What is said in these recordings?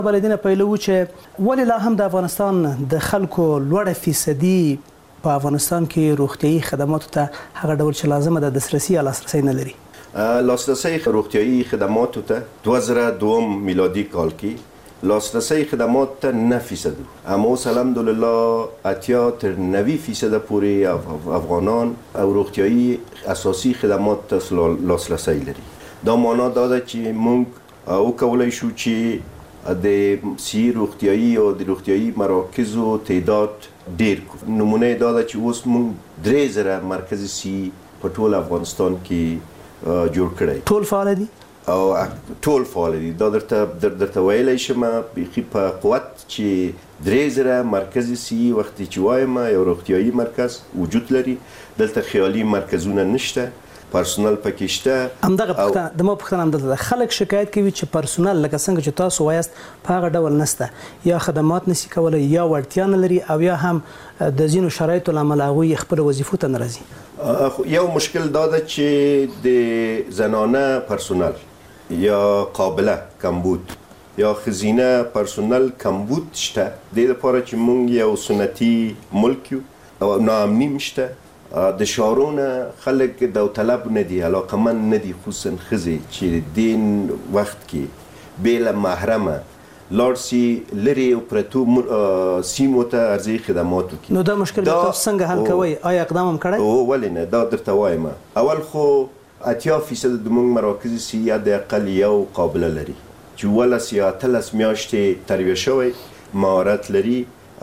بلدینه پیلو چې ولې لا هم د افغانستان د خلکو لوړه فیصدي په افغانستان کې روغتیايي خدماتو ته هغه ډول چې لازمه ده دسترسي یا لاسرسی نه لري. لاسرسی روغتیايي خدماتو ته 2002 میلادي کال کې لاسرسی خدمات ته 9% اما اوس الحمدلله 80 تر 90% پورې افغانان او روغتیايي اساسي خدمات ته لاسرسی لري. دا معنا دا ده چې موږ وکولای شو چې د سی روغتیايي او د روغتیايي مراکزو تعداد ډیر کو. نمونه دا ده چې اوس موږ 3000 مرکز سی په ټول افغانستان کې جوړ کړی. ټول فعال دي او ټول فعال دي. دا درته ویلی شم بیخي په قوت چې 3000 مرکز سی وختي چې وایم یو روغتیايي مرکز وجود لري. دلته خیالي مرکزونه نشته، پرسونل پکې شته. همدغه پوښتنه د ما پوښتنه همدلته ده. خلک شکایت کوي چې پرسونل لکه څنګه چې تاسو وایاست په هغه ډول نشته، یا خدمات نشي کولی یا وړتیا نه لري او یا هم د ځینو شرایطو له امله هغوی خپلو وظیفو ته نه راځي. یو مشکل دا ده چې د زنانه پرسونل یا قابله کمبود یا خزینه پرسونل کمبود شته. د لپاره چې مونږ یو سنتي ملک یو او ناامني مشته. د شهرونه خلک داوطلب نه دي، علاقمند نه دي، خصوصا ښځې چې دین وخت کې بېله محرمه لاړ سي لرې او پرتو سیمو ته عرضي خدماتو کې. نو دا مشکل تاسو څنګه حل کوئ؟ آیا اقدام هم کړی؟ ولې نه، دا درته وایم. اول خو 80% د موږ مراکز سی د اقل یو قابله لري چې ولس یا 13 میاشتې تربیه شوی، مهارت لري،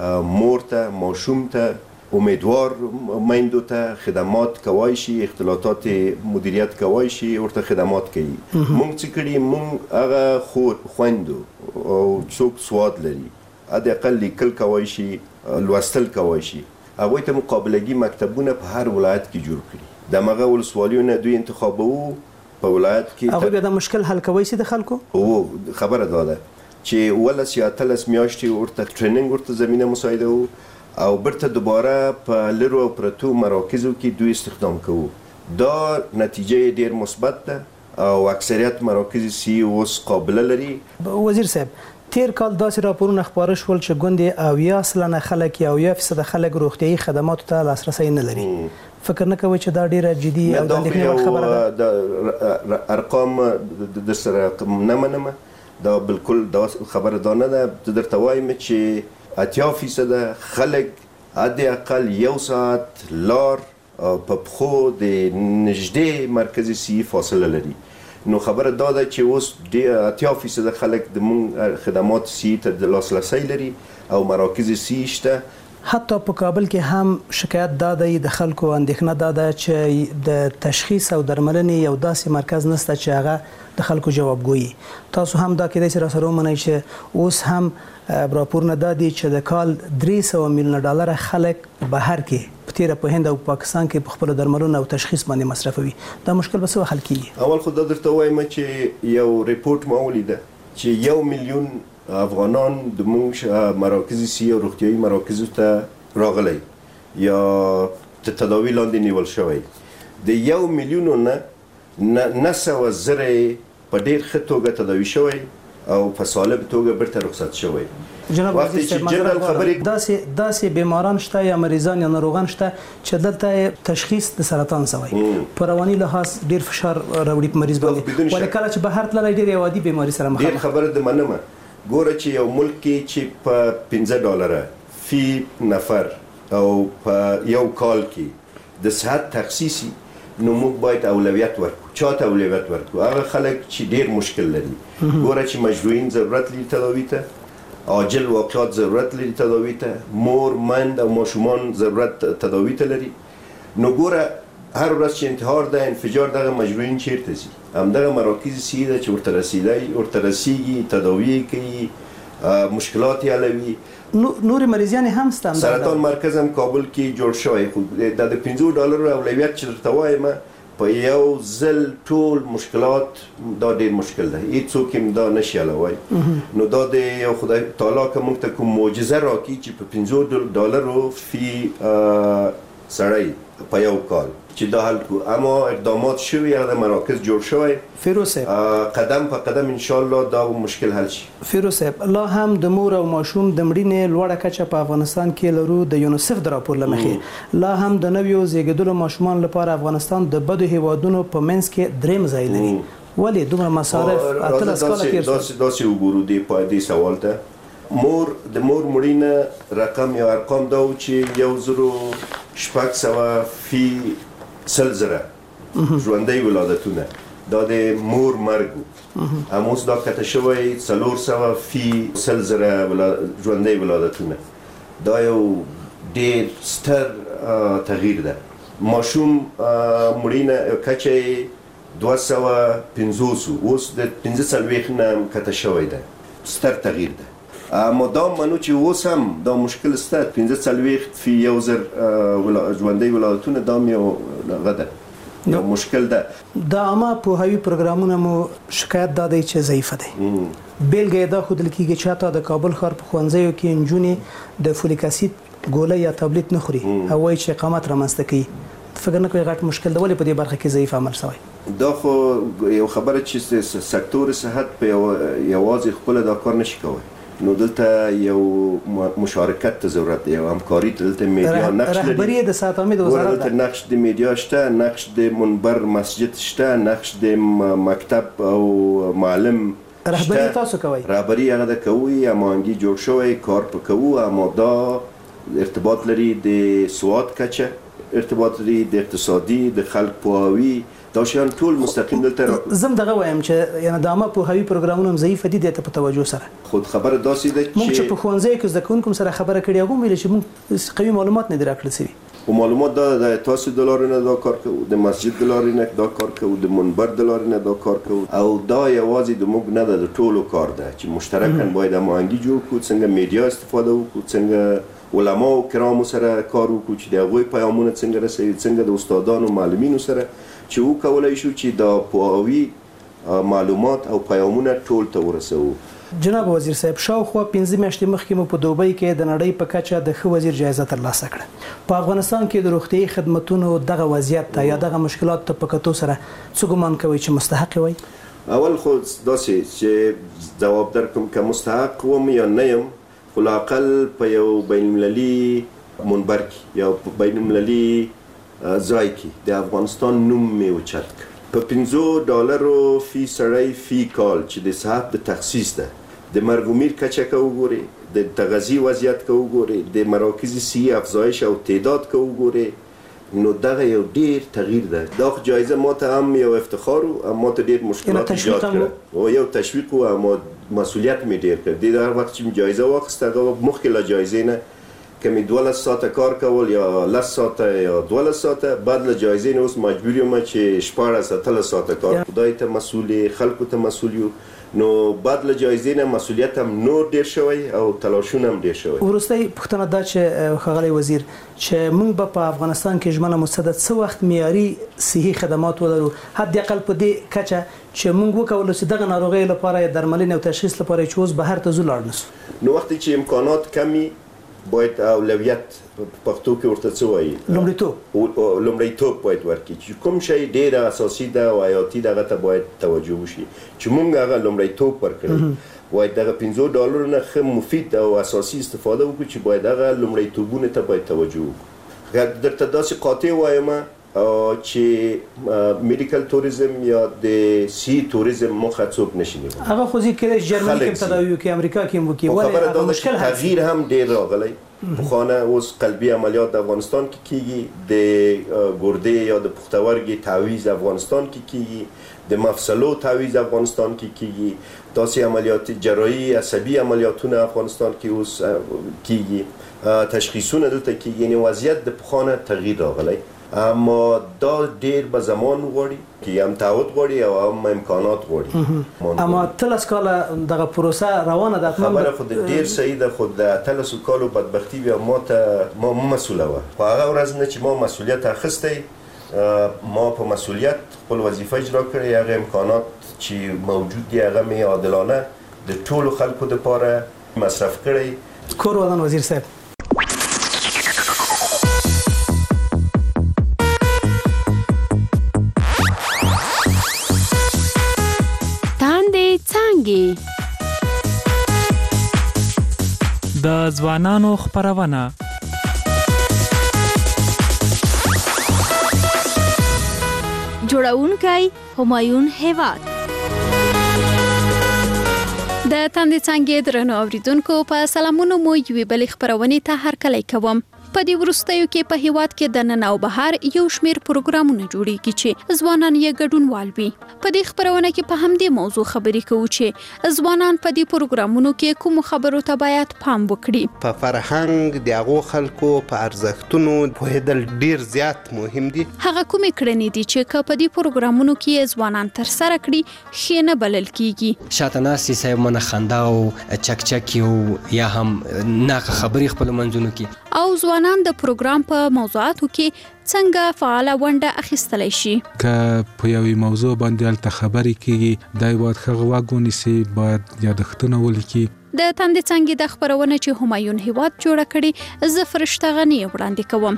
مور ته ماشوم ته امیدوار میندو ته خدمات کوای شي، اختلاطات مدیریت کوای شي، ورته خدمات کوي. موږ څه کړي، موږ هغه خور خویندو او څوک سواد لري د اقل لیکل کوای شي، لوستل کوای شي، هغوی ته مقابلګي مکتبونه په هر ولایت کې جوړ کړي. د مغه ولسوالیونه دوی انتخابو په ولایت کې. هغوی به د مشکل حل کوي سي د خلکو؟ او خبره دا ده چې ولس یا 13 میاشتې ورته ټریننګ ورته زمینه مساعده وو او برته دوباره په لرو او پرتو مراکزو کې دوی استخدام کوو. دا نتیجه ډیر مثبت ده او اکثریت مراکز سی اوس قابله لري. وزیر صاحب، تیر کال داسې راپورونه خپاره شول چې ګوندې 80% خلک یا 80% خلک روغتیايي خدماتو ته لاسرسی نه لري. فکر نه کوئ چې دا ډیره جدي او د اندېښنې خبره ده؟ د ارقام در سره نه منم، دا بالکل دا خبره دا نه ده. درته وایم چې 80% خلک حد اقل یو ساعت لار په پښو د نږدې مرکز سی فاصله لري. نو خبره دا ده چې اوس 80% خلک د خدمات سی ته لاسرسی لري او مراکز سی شته. حتی په کابل کې هم شکایت دا دی، د خلکو اندېښنه دا ده چې د تشخیص او درملنې یو داسې مرکز نشته چې هغه د خلکو جوابګویي. تاسو هم دا کېدای شي راسره ومنئ چې اوس هم راپورونه دا دي چې د کال 300 میلیونه ډالر خلک بهر کې په تیره په هند او پاکستان کې په خپلو درملونو او تشخیص باندې مصرفوي. دا مشکل به څه حل کیږي؟ اول خو دا درته وایم چې یو ریپورت ما ولیده چې 1 میلیون افغانان د موږ مراکز سی او روغتیايي مراکزو ته راغلی یا تداوی لاندې نیول شوی. د 1 میلیون نه 900,000 په ډیر ښه توګه تداوی شوی او په سالم توګه برته رخصت شوی. جناب وزیر صاحب، داسې بیماران شته یا مریضان یا ناروغان شته چې دلته تشخیص د سرطان شوی، په رواني لحاظ ډیر فشار راوړي په مریض باندې، ولې کله چې بهر تللی ډیر عادي بیماري سره مخ. ډیر خبره د منمه. ګوره چې یو ملک کې چې په $15 فی نفر او په یو کال کې د صحت تخصیصي، نو موږ باید اولویت ورکړو. چاته اولویت ورکړو؟ هغه خلک چې ډیر مشکل لري. ګوره چې مجروحین ضرورت لري تداوی ته، عاجل واقعات ضرورت لري تداوی ته، مور مند او ماشومان ضرورت تداوی ته لري. نو ګوره هر ورځ چې انتحار ده، انفجار، دغه مجروحین چیرته ځي؟ همدغه مراکز سی ده چې ورته رسیږي، تداوی کوي، مشکلات یې حلوي. نور مریضان هم شته. سرطان مرکز هم کابل کې جوړ شوی. خو د $50 اولویت چې درته وایم په یو ځل ټول مشکلات دا ډیر مشکل ده، هیڅوک هم دا نشي حلوی. نو دا د یو خدای تعالی که موږ ته کوم معجزه راکړي چې په $50 فی سړی په یو کال چې دا حل کو. اما اقدامات شوي هغه مراکز جوړ شوی فیروز صاحب قدم په قدم ان شاء الله دا مشکل حل شي. فیروز صاحب لا هم د مور او ماشوم د مړینې لوړه کچه په افغانستان کې لرو د یونیسف د راپور لمخې لا هم د نویو زیږیدلو ماشومان لپاره افغانستان د بدو هیوادونو په منځ کې دریم ځای لري. ولې دومره مصارف اتلس کاله تیر شو؟ داسې وګورو دې سوال ته د مور مړینه رقم یا ارقام دا و چې 1600 فی 100,000 ژوندۍ ولادتونه دا د مور مرګ و. اوس دا کته شوی 400 فی 100,000 ژوندۍ ولادتونه. دا یو ډېر ستر تغییر ده. ماشوم مړینه کچه 250 اوس د 45 نه کته شوی ده. ستر تغییر ده. اما دا منو چې اوس هم دا مشکل سته 45 فی 1,000 ژوندۍ ولادتونه دا یو غده یو مشکل ده. دا عامه پوهاوی پروګرامونه مو شکایت دادی چې ضعیفه دي. بیلګه دا خودل کېږي چې تا د کابل ښار په ښوونځیو کې انجونې د فولیک اسید ګوله یا تابلیت نه خوري او وایي چې اقامت رامنځته کوي. فکر نه کوي غټ مشکل دی ولې په دې برخه کې ضعیف عمل شوی؟ دا خو یو خبره چې سکتور صحت په یوازې خپل دا کار نشي کوي. نو دلته یو مشارکت ته ضرورت دی، یو همکاري ته دلته میډیا نقش لري. رهبری د سات امید وزارت دلته نقش د میډیا شته، نقش د منبر مسجد شته، نقش د مکتب او معلم رهبری تاسو کوي. رهبری هغه د کوي امانګي جوړ شوی کار په کوو. اما دا ارتباط لري د سواد کچه، ارتباط لري د اقتصادي، د خلک پوهاوی، دا شیان ټول مستقیم دلته. زم دغه وایم چې یعنی د عامه پوهاوی پروګرامونه هم ضعیف دي ته په توجه سره. خود خبره داسې ده موږ چې په ښوونځیو کې زده کوونکو سره خبره کړې هغه ویل چې موږ قوي معلومات نه راکړل سوي. او معلومات دا تاسو د لارې نه دا کار کوو، د مسجد د لارې نه دا کار کوو، د منبر د لارې نه دا کار کوو. او دا یوازې د موږ نه ده، د ټولو کار ده چې مشترکاً باید هماهنګي جوړ کړو، څنګه میډیا استفاده وکړو، څنګه علما او کرامو سره کار وکړو چې د هغوی پیغامونه څنګه رسوي، څنګه د استادانو معلمینو سره چې وکولای شو چې دا پوهاوی معلومات او پیغامونه ټول ته ورسوو. جناب وزیر صاحب، شاوخوا 15 میاشتې مخکې مو په دوبۍ کې د نړۍ په کچه د ښه وزیر جایزه ترلاسه کړه. په افغانستان کې د روغتیايي خدماتو دغه وضعیت ته یا دغه مشکلات ته په کتو سره څه ګمان کوئ چې مستحق وي؟ اول خو داسې چې جواب درکوم که مستحق وم یا نه یم، خو لااقل په یو بین المللي منبر کې یا په بین المللي ځای کې د افغانستان نوم مې اوچت کړ. په $50 فی سړی فی کال چې د صحت د تخصیص ده، د مرګ و میر کچه که وګورئ، د تغذیې وضعیت که وګورئ، د مراکز صحي افزایش او تعداد که وګورئ، نو دغه یو ډیر تغییر ده. دا جایزه ما ته هم یو افتخار و، ما ته ډیر مشکلات ایجاد کړه او یو تشویق و، اما مسئولیت مې ډیر کړ. د هر وخت چې جایزه واخیسته هغه مخکې له جایزې نه کمی 12 ساعته کار کول یا 10 ساعته یا 12 ساعته، بعد له جایزې نه اوس مجبور یم چې 14 ساعته کار. خدای ته مسئول، خلکو ته مسئول یو، نو بعد له جایزې نه مسئولیت هم نور ډیر شوی او تلاشونه هم ډیر شوی. وروستۍ پوښتنه دا چې ښاغلی وزیر چې موږ به په افغانستان کې ژمنه مستند څه وخت معیاري صحي خدمات ولرو، حداقل په دې کچه چې موږ وکولو چې دغه ناروغۍ لپاره درملنې او تشخیص لپاره چې اوس بهر ته ځو لاړ نشو. نو وختي چې امکانات کمی باید اولویت پښتو کې ورته څه وایي، لومړیتوب باید ورکړي چې کوم شی ډیر اساسي ده او حیاتي دغه ته باید توجه وشي چې موږ هغه لومړیتوب ورکړو. باید دغه $50 نه ښه مفید او اساسي استفاده وکړو چې باید هغه لومړیتوبونه ته باید توجه وکړو. درته داسې قاطع وایم چې میډیکل توریزم یا د سی توریزم مخه څوک نشي نیولی. هغه خو ځکه چې جرمني کې تداوی کوي، امریکا کې مو کوي، ولې مشکل تغییر هم ډیر راغلی. پخوانه اوس قلبي عملیات د افغانستان کې کیږي، د ګردې یا د پښتورګي تعویض افغانستان کې کیږي، د مفصلو تعویض افغانستان کې کیږي، داسې عملیات جراحي عصبي عملیاتونه افغانستان کې اوس کیږي، تشخیصونه دلته کیږي. یعنی وضعیت د پخوانه تغییر راغلی، اما دا ډیر به زمان غواړي چې هم تعهد غواړي او هم امکانات غواړي. اما 13 کاله دغه پروسه روانه ده. خبره خو ډیر صحیح ده، خو د 13 کالو بدبختی بیا ما مسؤله وه. په هغه ورځ نه چې ما مسؤلیت اخیستی، ما په مسؤلیت خپل وظیفه اجرا کړې، هغه امکانات چې موجود دي هغه مې عادلانه د ټولو خلکو دپاره مصرف کړی. کور ودان وزیر صاحب. څانګې. د ځوانانو خپرونه. جوړونکی همایون هیواد. د تاندې څانګې درنو اوریدونکو په سلامونو مو یوې بلې خپرونې ته هرکلی کوم. په دې وروستیو کې په هیواد کې د نن او بهار یو شمیر پروګرامونه جوړیږي چې ځوانان یې ګډونوال وي. په دې خپرونه کې په همدې موضوع خبرې کوو چې ځوانان په دې پروګرامونو کې کوم خبرو ته باید پام وکړي. په فرهنګ د هغو خلکو په ارزښتونو پوهېدل ډیر زیات مهم دي. هغه کومې کړنې دي چې په دې پروګرامونو کې ځوانان تر سره کړي ښې نه بلل کیږي. شاته ناستې صاحب منه خندا او چکچکي او یا هم ناقه خبرې خپل منځونو کې او ځوانان د پروګرام په موضوعاتو کې څنګه فعاله ونډه اخیستلی شي. که په یوې موضوع باندې هلته خبرې کېږي دا باید ښه غوږ ونیسي، باید یادښتونه ولیکي. د تاندې څانګې د خپرونه چې همایون هیواد جوړه کړې زه فرشته غني وړاندې کوم.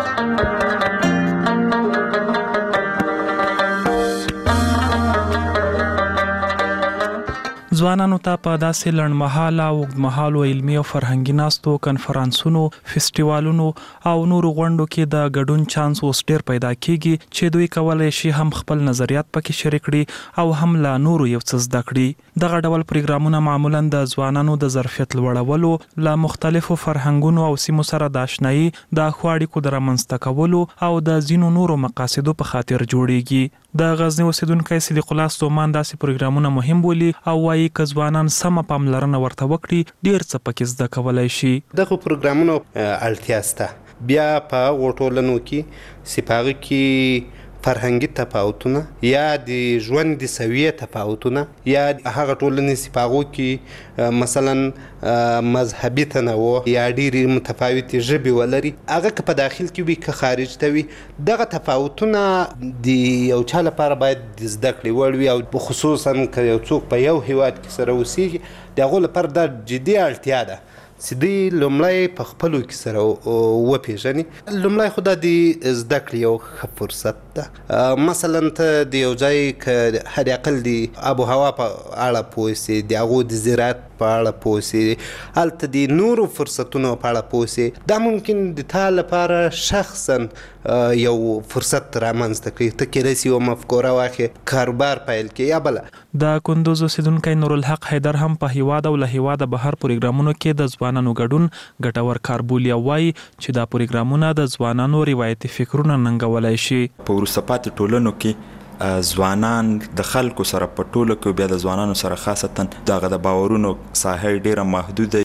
ځوانانو ته په داسې لنډمهاله او اوږدمهالو علمي او فرهنګي ناستو، کنفرانسونو، فیسټیوالونو او نورو غونډو کې د ګډون چانس اوس ډېر پیدا کیږي چې دوی کولی شي هم خپل نظریات پکې شریک کړي او هم له نورو یو څه زده کړي. دغه ډول پروګرامونه معمولاً د ځوانانو د ظرفیت لوړولو، له مختلفو فرهنګونو او سیمو سره د آشنایي، د ښو اړیکو د رامنځته کولو او د ځینو نورو مقاصدو په خاطر جوړیږي. د غزنی اوسیدونکی صدیق الله ستومان داسې پروګرامونه مهم بولي او وایي که ځوانان سمه پاملرنه ورته وکړي ډیر څه پکې زده کولی شي. دغه پروګرامونو اړتیا شته. بیا په هغو ټولنو کې چې په هغه کې فرهنګي تفاوتونه یا د ژوند د سویې تفاوتونه یا هغه ټولنې چې په هغو کې مثلا مذهبي تنوع یا ډېرې متفاوتې ژبې ولري، هغه که په داخل کې وي که خارج ته وي، دغه تفاوتونه د یو چا لپاره باید د زده کړې وړ وي او خصوصا که یو څوک په یو هیواد کې سره اوسېږي د هغو لپاره دا جدي اړتیا ده چې دوی لومړی په خپلو کې سره وپېژني. لومړی خو دا د زده کړې یو ښه فرصت ده. مثلا ته د یو ځای که حد اقل د آب و هوا په اړه پوه سې، د هغو د زراعت په اړه پوه سې، هلته د نورو فرصتونو په اړه پوه سې، دا ممکن د تا لپاره شخصا یو فرصت رامنځته کړي. ته کېدای سي یوه مفکوره واخلې، کاروبار پیل کړې یا بله. د کندوز اوسیدونکی نورالحق حیدر هم په هیواد او له هیواده بهر پروګرامونو کې د ځوانانو ګډون ګټور کار بولي او وایي چې دا پروګرامونه د ځوانانو روایتي فکرونه ننګولی شي. په وروسته پاتې ټولنو کې ځوانان د خلکو سره په ټوله کې بیا د ځوانانو سره خاصتا دغه د باورونو ساحه ډیره محدوده